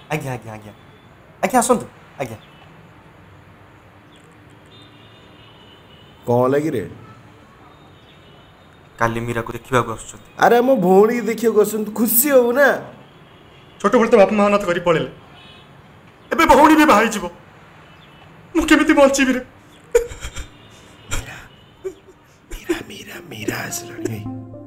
आज्ञा आज्ञा आज्ञा आज्ञा आसतु आज्ञा। कौन लगी रे? काली मीरा को देखा आसुଛନ୍ତି। अरे मो भौणी देखिए खुशी हो ना। छोट बेले तो बापा माँ अनाथ कर पड़े एबे भौणी भी बाहर जीव मुझे बची रे। मीरा मीरा मीरा आसलानी।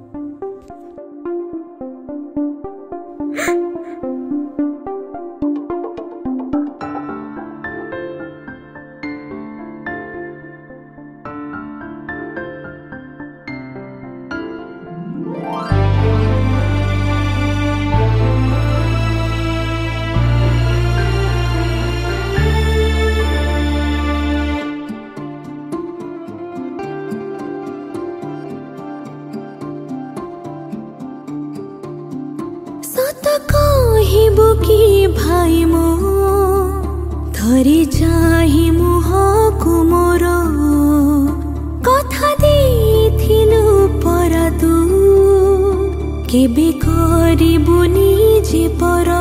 भाई मो थरी चाहि मुह को मोर कथा देथिलु पर तू केबे करिबुनी जे पर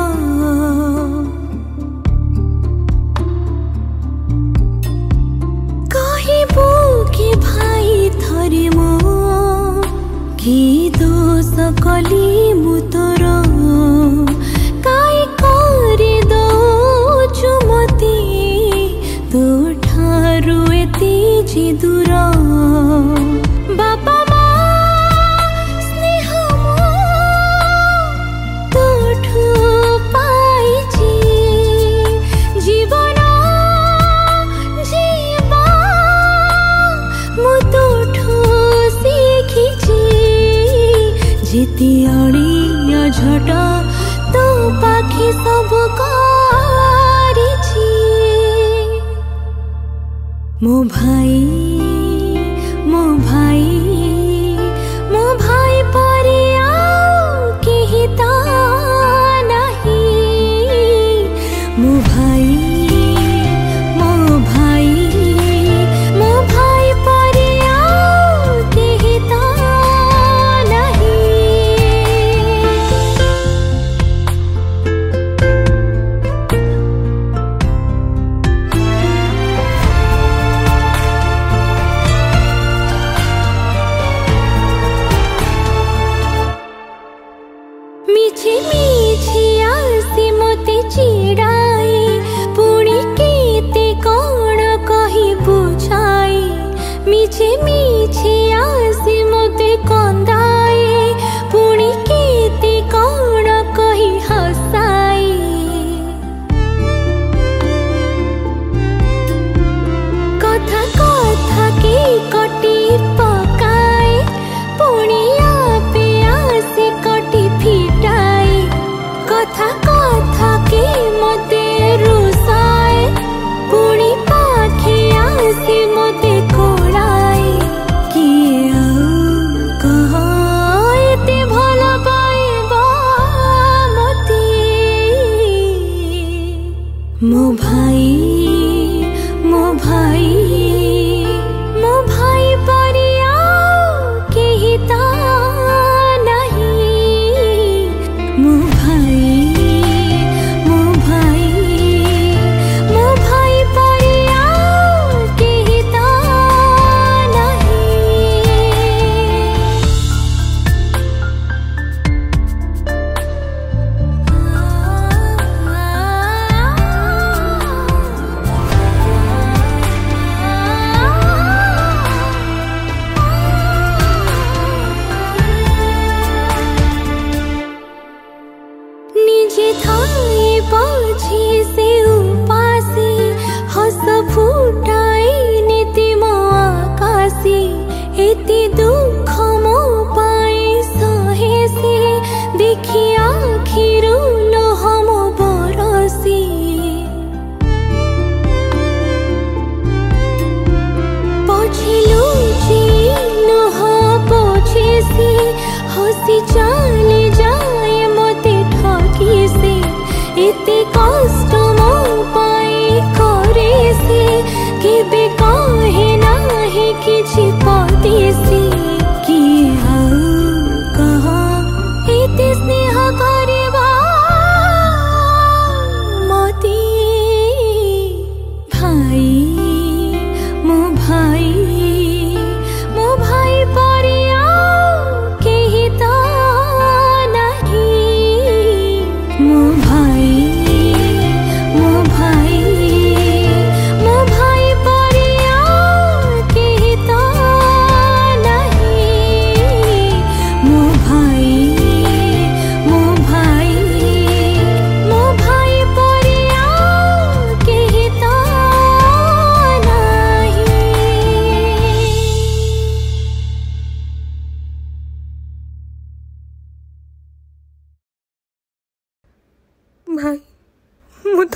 कहिबु के भाई थरी मो की दोष कली मु तोर दूर बापा माँ स्नेह तोठू पाइछि जीवन जीवा मु तोठू शिखिछि जेति अड़िया झट तो पाखी सब करिछि मो भाई परी आउ केहि ता नहीं मो भाई परी आउ केहि ता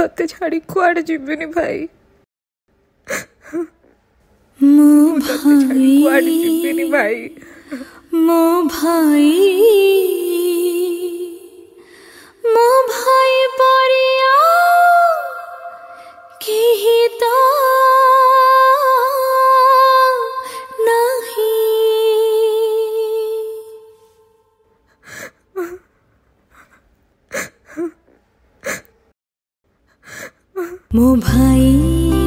तते छाड़ी कुआड़े जीविनी भाई मो तते छाड़ी भाई कुआड़े जीविनी भाई मो भाई परिया केही त नहीं मो भाई